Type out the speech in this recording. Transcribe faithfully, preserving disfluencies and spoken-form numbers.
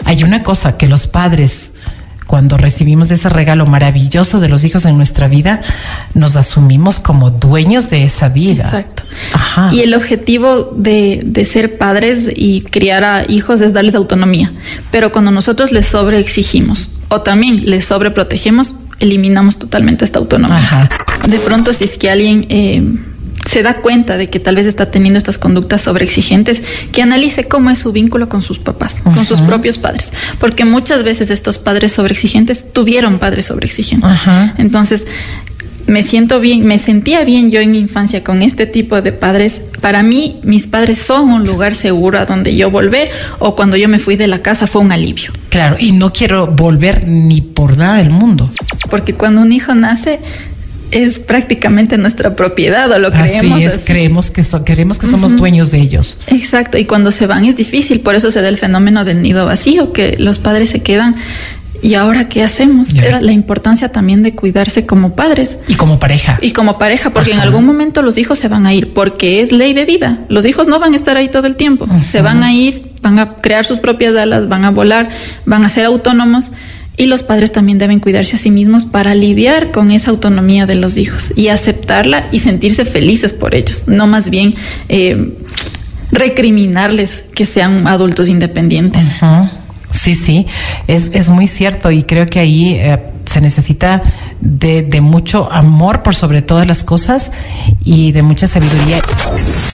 Hay una cosa que los padres, cuando recibimos ese regalo maravilloso de los hijos en nuestra vida, nos asumimos como dueños de esa vida. Exacto. Ajá. Y el objetivo de, de ser padres y criar a hijos es darles autonomía. Pero cuando nosotros les sobreexigimos o también les sobreprotegemos, eliminamos totalmente esta autonomía. Ajá. De pronto, si es que alguien eh, se da cuenta de que tal vez está teniendo estas conductas sobreexigentes, que analice cómo es su vínculo con sus papás, uh-huh. con sus propios padres. Porque muchas veces estos padres sobreexigentes tuvieron padres sobreexigentes. Uh-huh. Entonces, me siento bien, me sentía bien yo en mi infancia con este tipo de padres. Para mí, mis padres son un lugar seguro a donde yo volver, o cuando yo me fui de la casa fue un alivio. Claro, y no quiero volver ni por nada del mundo. Porque cuando un hijo nace, es prácticamente nuestra propiedad, o lo creemos. Así es, así. creemos que so, creemos que somos uh-huh. dueños de ellos. Exacto, y cuando se van es difícil, por eso se da el fenómeno del nido vacío, que los padres se quedan. ¿Y ahora qué hacemos? Es la importancia también de cuidarse como padres. Y como pareja. Y como pareja, porque Ajá. en algún momento los hijos se van a ir, porque es ley de vida. Los hijos no van a estar ahí todo el tiempo. Ajá. Se van a ir, van a crear sus propias alas, van a volar, van a ser autónomos. Y los padres también deben cuidarse a sí mismos para lidiar con esa autonomía de los hijos y aceptarla y sentirse felices por ellos. No más bien eh, recriminarles que sean adultos independientes. Ajá. Sí, sí, es, es muy cierto, y creo que ahí eh, se necesita de, de mucho amor por sobre todas las cosas y de mucha sabiduría.